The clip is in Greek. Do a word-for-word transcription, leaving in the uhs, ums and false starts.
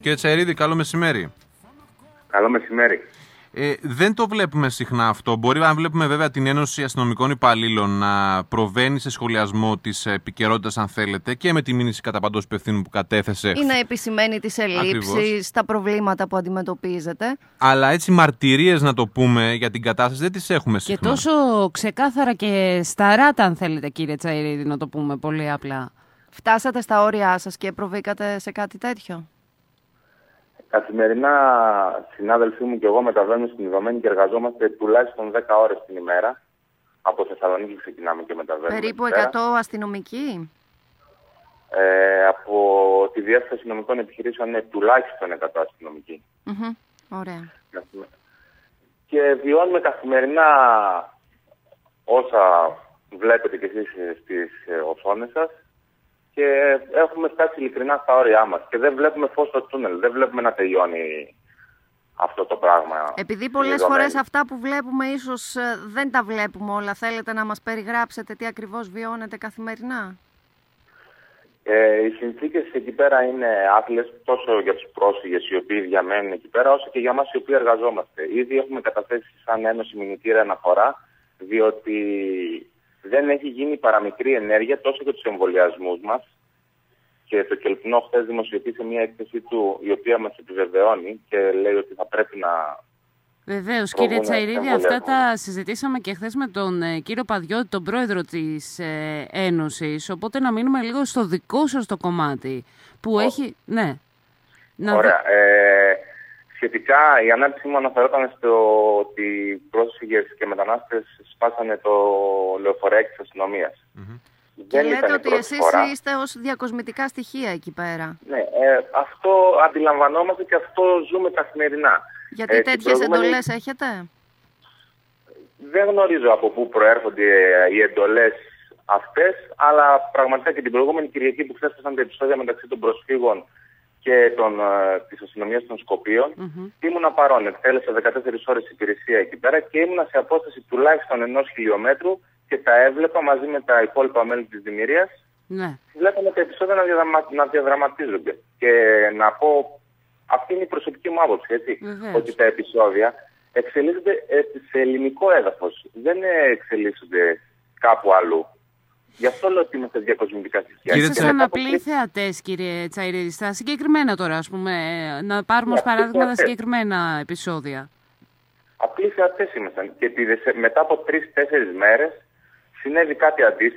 Κύριε Τσαϊρίδη, καλό μεσημέρι. Καλό μεσημέρι. Ε, δεν το βλέπουμε συχνά αυτό. Μπορεί να βλέπουμε βέβαια την Ένωση Αστυνομικών Υπαλλήλων να προβαίνει σε σχολιασμό της επικαιρότητας, αν θέλετε, και με τη μήνυση κατά παντός υπευθύνου που κατέθεσε. Ή να επισημαίνει τις ελλείψεις, τα προβλήματα που αντιμετωπίζετε. Αλλά έτσι μαρτυρίες, να το πούμε, για την κατάσταση δεν τις έχουμε συχνά. Και τόσο ξεκάθαρα και σταράτα, αν θέλετε, κύριε Τσαϊρίδη, να το πούμε πολύ απλά. Φτάσατε στα όρια σας και προβήκατε σε κάτι τέτοιο? Καθημερινά, συνάδελφοί μου και εγώ μεταβαίνουμε στην Ιδωμένη και εργαζόμαστε τουλάχιστον δέκα ώρες την ημέρα. Από Θεσσαλονίκη ξεκινάμε και μεταβαίνουμε. Περίπου εκατό αστυνομικοί. Ε, από τη Διεύθυνση Αστυνομικών Επιχειρήσεων είναι τουλάχιστον εκατό αστυνομικοί. Mm-hmm. Ωραία. Και βιώνουμε καθημερινά όσα βλέπετε κι εσείς στις οθόνες σας. Και έχουμε φτάσει ειλικρινά στα όρια μας και δεν βλέπουμε φως στο τούνελ, δεν βλέπουμε να τελειώνει αυτό το πράγμα. Επειδή πολλές φορές αυτά που βλέπουμε ίσως δεν τα βλέπουμε όλα, θέλετε να μας περιγράψετε τι ακριβώς βιώνετε καθημερινά? Ε, οι συνθήκες εκεί πέρα είναι άθλιες τόσο για τους πρόσφυγες οι οποίοι διαμένουν εκεί πέρα, όσο και για μας οι οποίοι εργαζόμαστε. Ήδη έχουμε καταθέσει σαν Ένωση μηνυτήρια αναφορά, διότι δεν έχει γίνει παραμικρή ενέργεια τόσο για τους εμβολιασμούς μας. Και το Κελπνό χθες δημοσιοποίησε μια έκθεση του, η οποία μας επιβεβαιώνει και λέει ότι θα πρέπει να... Βεβαίως, κύριε Τσαϊρίδη, αυτά τα συζητήσαμε και χθες με τον ε, κύριο Παδιώτη, τον πρόεδρο της ε, Ένωσης. Οπότε να μείνουμε λίγο στο δικό σας το κομμάτι που Ο... έχει... Ναι. Ωραία. Ε, σχετικά η ανάρτησή μου αναφερόταν στο ότι οι πρόσφυγες και μετανάστες σπάσανε το λεωφορείο της αστυνομίας. Mm-hmm. Και δεν λέτε ότι εσείς φορά. Είστε ως διακοσμητικά στοιχεία εκεί πέρα. Ναι, ε, αυτό αντιλαμβανόμαστε και αυτό ζούμε καθημερινά. Γιατί ε, τέτοιες προηγούμενη... εντολές έχετε? Δεν γνωρίζω από πού προέρχονται οι εντολές αυτές, αλλά πραγματικά και την προηγούμενη Κυριακή που ξέσπασαν τα επεισόδια μεταξύ των προσφύγων και των, ε, της αστυνομίας των Σκοπίων, mm-hmm. ήμουνα παρόν. Εκτέλεσα δεκατέσσερις ώρες υπηρεσία εκεί πέρα και ήμουνα σε απόσταση τουλάχιστον ενός χιλιόμετρου και τα έβλεπα μαζί με τα υπόλοιπα μέλη της Δημιουργίας. Ναι. Βλέπαμε τα επεισόδια να, διαδραμα... να διαδραματίζονται. Και να πω, αυτή είναι η προσωπική μου άποψη, έτσι, mm-hmm. ότι τα επεισόδια εξελίσσονται σε ελληνικό έδαφος. Δεν εξελίσσονται κάπου αλλού. Γι' αυτό λέω ότι είμαστε διακοσμητικά στοιχεία. Ήσασταν απλοί θεατές, κύριε Τσαϊρίδη, στα συγκεκριμένα τώρα, ας πούμε, να πάρουμε ως παράδειγμα τα συγκεκριμένα επεισόδια. Απλοί θεατές ήμασταν και μετά από τρεις-τέσσερις μέρες συνέβη κάτι αντίστοιχο.